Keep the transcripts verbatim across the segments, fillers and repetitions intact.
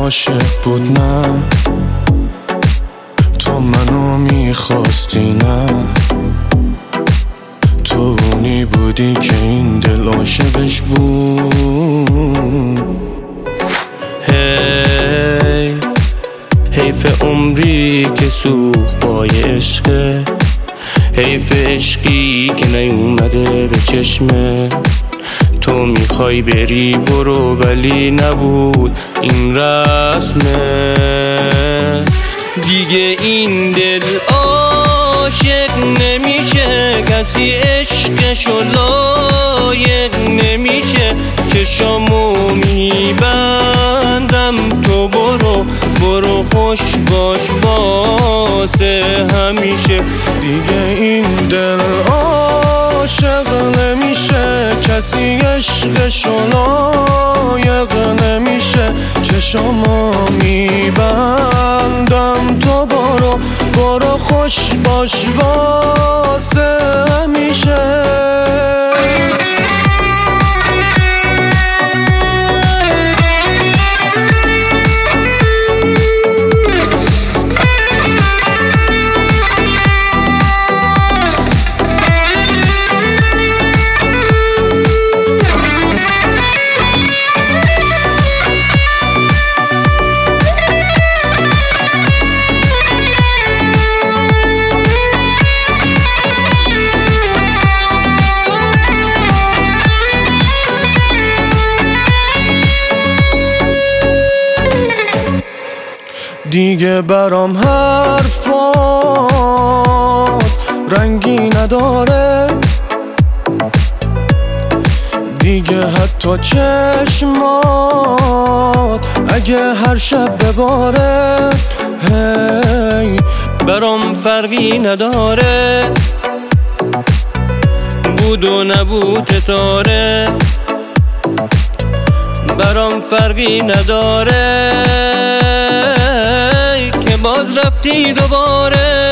عاشق بود نه، تو منو میخواستی نه، تو اونی بودی که این دل عاشقش بود. هی حیف عمری که سوخت پای عشقه، حیف عشقی که نیومده به چشمه. تو میخوای بری برو ولی نبود این رسمه. دیگه این دل عاشق نمیشه، کسی عشقشو لایق نمیشه. چشامو میبندم تو برو برو، خوش باش واسه همیشه. دیگه این دل عاشق نمیشه، کسی عشقشو لایق نمیشه. چشامو میبندم تو برو برو، خوش باش واسه همیشه. دیگه برام حرفات رنگی نداره، دیگه حتی چشمات اگه هر شب بباره. هی برام فرقی نداره، بود و نبود تاره. برام فرقی نداره که باز رفتی دوباره.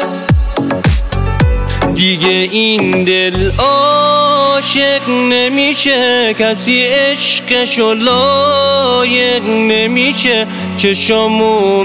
دیگه این دل عاشق نمیشه، کسی عشقشو لایق نمیشه. چشامو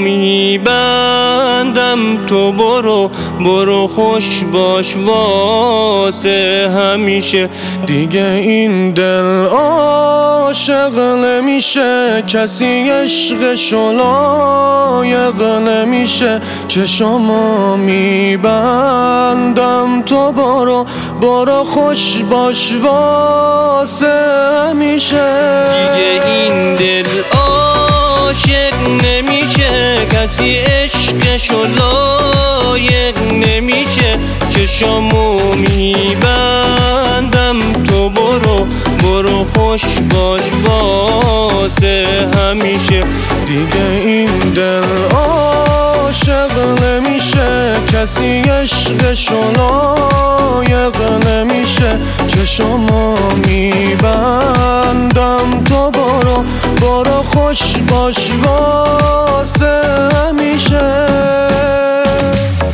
میبندم تو برو برو، خوش باش واسه همیشه. دیگه این دل عاشق نمیشه، کسی عشقشو لایق نمیشه. چشامو میبندم تو برو برو، خوش باش واسه همیشه. دیگه این دل عاشق نمیشه، کسی عشقشو لایق نمیشه. چشامو میبندم تو برو برو، خوش باش واسه همیشه. دیگه این دل عاشق نمیشه، کسی عشقشو لایق نمیشه. چشامو میبندم تو برو برو، خوش باش واسه همیشه.